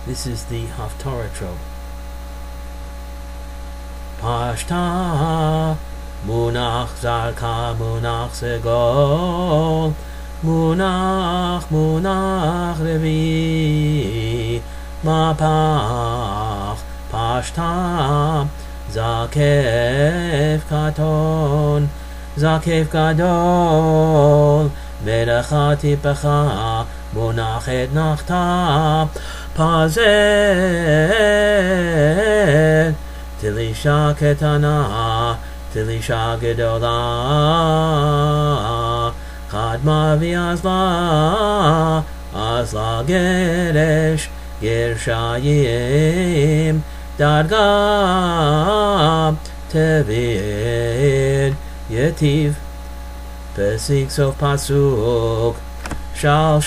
This is the Haftarah trope. Pashta Munach Zarka Munach Segol Munach Revi Mapach Pashta Zakef Katon Zakef Gadol Merachati Pecha Munachet Nachta Pazet Tilisha Ketana Tilisha Gedola Chadma V'Azla Azla Geresh Gershayim Darga Tevir Yetiv Pesik Sof Pasuk Shal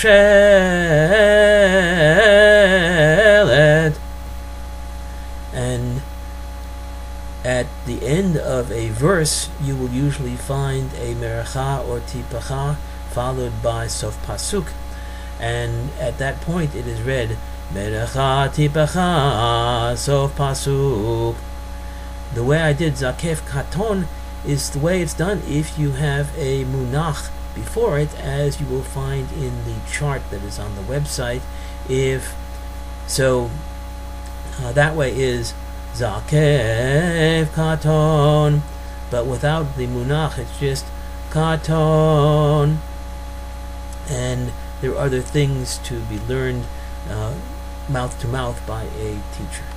Shelet. And at the end of a verse, you will usually find a meracha or tipacha followed by sof pasuk, and at that point it is read meracha tipacha sof pasuk. The way I did zakef katon is the way it's done if you have a munach before it, as you will find in the chart that is on the website. If so, that way is Zakef Katon, but without the munach, it's just Katon. And there are other things to be learned mouth to mouth by a teacher.